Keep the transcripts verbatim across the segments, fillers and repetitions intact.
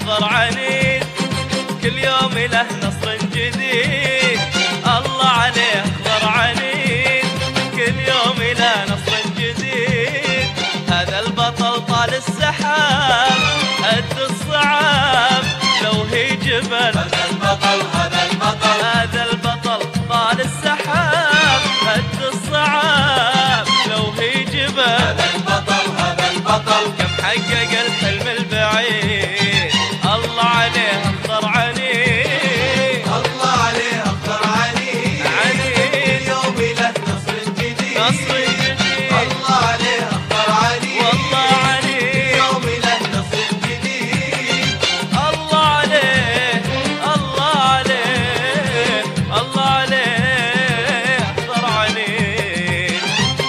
اخضر عنيد، كل يوم له نصر جديد. الله عليه اخضر عنيد، كل يوم له نصر جديد. هذا البطل طال السحاب، هد الصعاب لو هي جبل. هذا البطل هذا البطل هذا البطل طال السحاب، هد الصعاب لو هي جبل. هذا البطل هذا البطل كم حقق الحلم البعيد. الله عليه اخضر عنيد، الله عليه اخضر عنيد، عنيد اليوم له نصر جديد. نصر جديد. الله عليه اخضر عنيد، والله عنيد. اليوم له نصر جديد. الله عليه الله عليه الله عليه اخضر عنيد.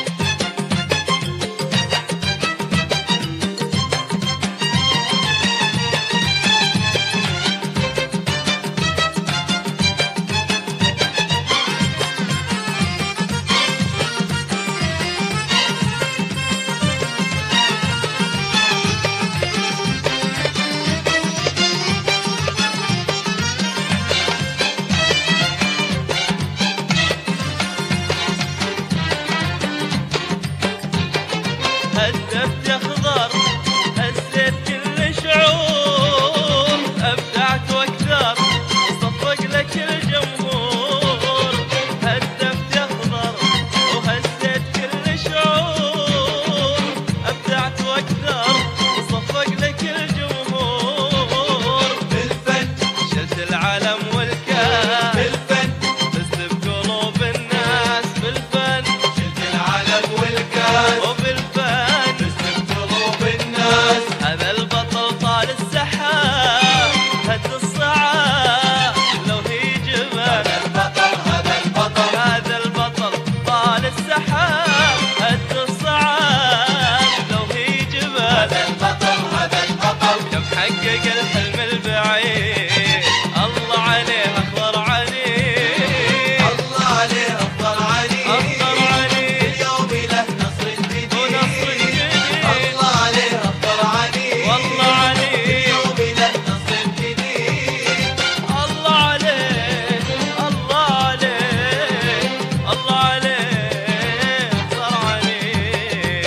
هدفت يا خضر هزيت كل شعور، ابدعت واكثر صفق لك الجمهور. هدفت يا خضر وهزيت كل شعور، ابدعت واكثر صفق لك الجمهور. بالفن شلت العالم والكاس، بالفن فزت بقلوب الناس. بالفن شلت العالم والكاس، وبالفن فزت بقلوب الناس. هذا البطل طال السحاب، هد الصعاب لو هي جبل. هذا البطل هذا البطل هذا البطل طال السحاب، هد الصعاب لو هي جبل. هذا البطل هذا البطل كم حقق الحلم البعيد. الله عليه اخضر عنيد، الله عليه اخضر عنيد، اخضر عنيد اليوم له نصر جديد. ونصر جديد. الله عليه اخضر عنيد، والله عنيد. اليوم له نصر جديد. الله عليه الله عليه الله عليه اخضر عنيد.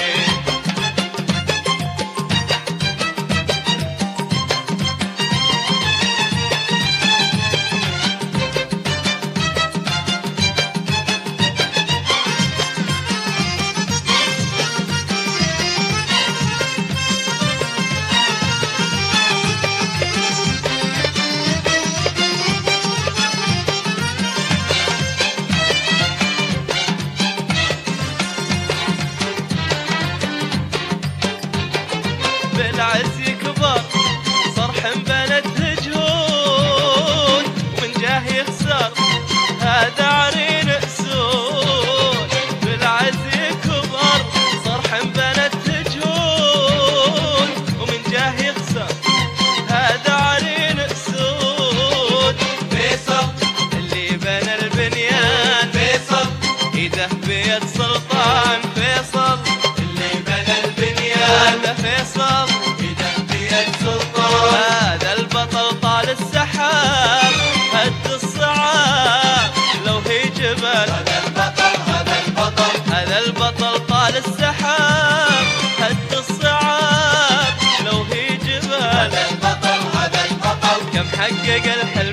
بالعز يكبر صرح بنت هجون، ومن جاه يخسر هذا عرين اسود. بالعز يكبر صرح بنت هجون، ومن جاه يخسر هذا عرين اسود. فيصل اللي بنى البنيان فيصل ايده بيد سلطان. فيصل اللي بنى البنيان، هذا فيصل ايده بيد سلطان. هذا البطل طال السحاب، هد الصعاب لو هي جبل. هذا البطل هذا البطل هذا البطل طال السحاب، هد الصعاب لو هي جبل. هذا البطل هذا البطل كم حقق الحلم